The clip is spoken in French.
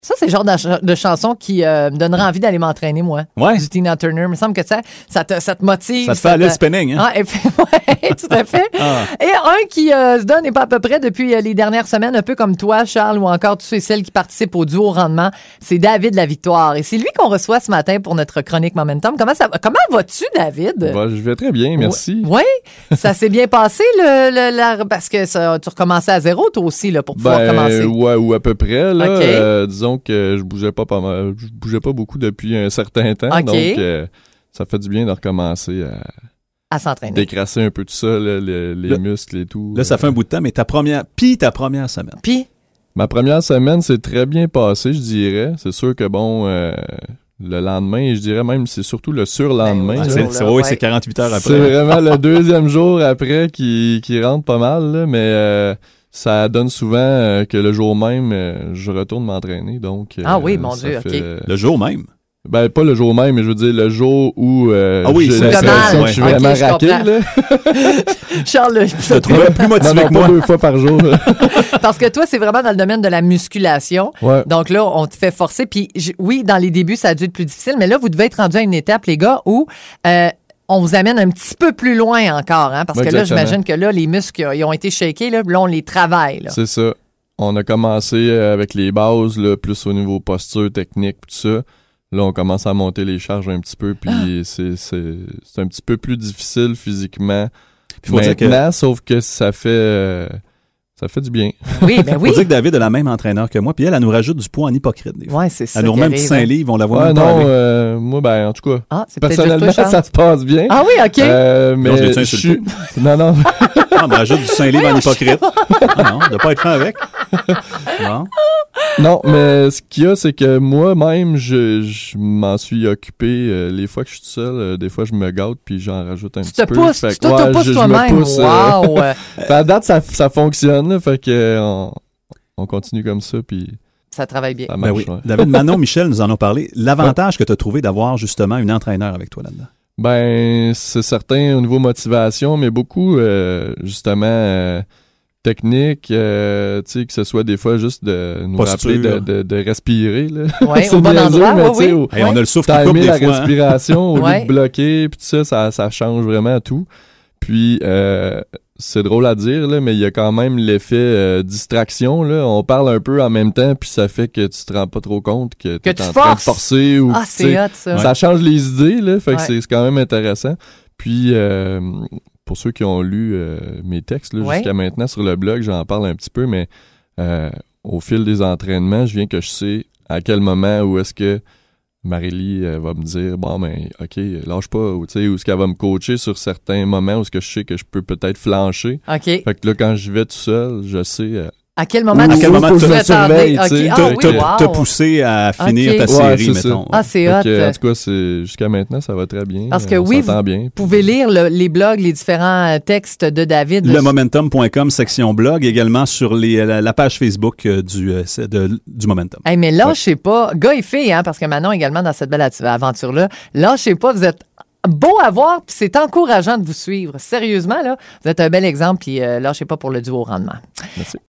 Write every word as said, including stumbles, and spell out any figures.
Ça, c'est le genre de, ch- de chanson qui euh, me donnerait envie d'aller m'entraîner, moi. Ouais. Du Tina Turner. Il me semble que ça, ça, te, ça te motive. Ça te fait aller le spinning, hein? Ah, et puis, ouais, tout à fait. Ah. Et un qui euh, se donne, et pas à peu près depuis euh, les dernières semaines, un peu comme toi, Charles, ou encore tous ceux et celles qui participent au duo rendement, c'est David La Victoire. Et c'est lui qu'on reçoit ce matin pour notre chronique Momentum. Comment ça va? Comment vas-tu, David? Bah, je vais très bien, merci. Oui, ça s'est bien passé, le, le, la- parce que ça, tu recommençais à zéro, toi aussi, là, pour pouvoir Ben, commencer. ouais, ou à peu près, là. OK. Euh, disons que je bougeais pas pas mal, je bougeais pas beaucoup depuis un certain temps, OK. donc euh, ça fait du bien de recommencer à À s'entraîner. décrasser un peu tout ça, là, le- les Là- muscles et tout. Là, ça fait un bout de temps, mais ta première, puis ta première semaine. Puis, Ma première semaine s'est très bien passée, je dirais. C'est sûr que bon, euh, le lendemain, je dirais même, c'est surtout le surlendemain. Ben, là. C'est, là, c'est, oui, ouais. c'est quarante-huit heures C'est après. vraiment le deuxième jour après qui, qui rentre pas mal, là, mais euh, ça donne souvent euh, que le jour même, euh, je retourne m'entraîner. Donc, euh, Ah oui, mon ça Dieu, fait, OK. euh, Le jour même. Ben, pas le jour même, mais je veux dire le jour où euh, Ah oui, j'ai c'est l'impression mal. que je suis Ok, vraiment je raqué. comprends. Là. Charles, là, Je te trouvais plus Non, motivé non, que pas moi. deux fois par jour. là. parce que toi, c'est vraiment dans le domaine de la musculation. Ouais. Donc là, on te fait forcer. Puis j- oui, dans les débuts, ça a dû être plus difficile, mais là, vous devez être rendu à une étape, les gars, où euh, on vous amène un petit peu plus loin encore. Hein, parce Ouais, que là, exactement. j'imagine que là, les muscles, ils ont été shakés. Là, là on les travaille. Là. C'est ça. On a commencé euh, avec les bases, là, plus au niveau posture, technique, tout ça. Là, on commence à monter les charges un petit peu, puis Ah. c'est, c'est, c'est un petit peu plus difficile physiquement Faut dire que- maintenant, sauf que ça fait, euh, ça fait du bien. Oui, ben oui. Faut dire que David a la même entraîneur que moi, puis elle, elle nous rajoute du poids en hypocrite. Des fois. Ouais, c'est ça. Elle nous qui remet un petit arrive, hein. cinq livres, on la voit Ouais, même pas non, aller. euh, moi, ben, en tout cas, Ah, c'est peut-être juste personnellement, toi, Charles. ça se passe bien. Ah oui, OK. Euh, mais Non, je l'ai-tu je insulté? suis... Non, non. Ah, ben, rajoute du cinq livres en hypocrite. Ah non, de pas être fin avec. Non. Non, mais ce qu'il y a, c'est que moi-même, je, je m'en suis occupé euh, les fois que je suis tout seul. euh, des fois, je me gâte, puis j'en rajoute un Tu petit te peu. pousses, Fait tu que, ouais, t'auto-pousses je- je me toi-même. pousse, euh, Wow. euh, Fait à date, ça, ça fonctionne, là, fait que euh, on, on continue comme ça, puis ça travaille bien. ça Ben marche. oui. ouais. David, Manon, Michel nous en ont parlé. L'avantage que tu as trouvé d'avoir justement une entraîneur avec toi là-dedans. Ben, c'est certain au niveau motivation, mais beaucoup, euh, justement, euh, technique, euh, tu sais, que ce soit des fois juste de nous Posture. rappeler de, de, de respirer, là. Ouais, C'est au bon niaiseux, endroit, mais oui, tu sais, oui. au- Hey, on a le souffle qui coupe timer des la fois. hein. respiration au lieu Ouais. de bloquer, puis tout ça, ça, ça change vraiment tout. Puis, euh, c'est drôle à dire, là, mais il y a quand même l'effet euh, distraction, là. On parle un peu en même temps, puis ça fait que tu te rends pas trop compte que tu es tu en train de forces. forcer. Ou, Ah, tu sais, c'est hot, ça. ça change les idées, là, fait que Ouais. c'est c'est quand même intéressant. Puis, euh, pour ceux qui ont lu euh, mes textes là, Ouais. jusqu'à maintenant sur le blog, j'en parle un petit peu, mais euh, au fil des entraînements, je viens que je sais à quel moment où est-ce que Marélie euh, va me dire bon ben ok lâche pas ou tu sais où est-ce qu'elle va me coacher sur certains moments où est-ce que je sais que je peux peut-être flancher. OK. Fait que là quand j'y vais tout seul, je sais euh, À quel moment Ou- tu à quel moment tu tu veux me surveilles, tarder? tu sais. OK. T'as Ah oui, t'as- t'as wow. poussé à finir Ok. ta Ouais, série, c'est ça. mettons. Ah, c'est fait hot. que, en tout cas c'est jusqu'à maintenant ça va très bien. Parce que on oui, s'entend bien. Vous pouvez lire le- les blogs, les différents euh, textes de David. Le momentum point com, section blog, également sur les, la, la page Facebook euh, du, euh, c'est de- du Momentum. Hey, mais lâchez pas, gars et filles, hein, parce que Manon également dans cette belle atu- aventure-là, lâchez pas, vous êtes beau à voir, puis c'est encourageant de vous suivre. Sérieusement, là, vous êtes un bel exemple, puis euh, lâchez pas pour le duo rendement. Merci.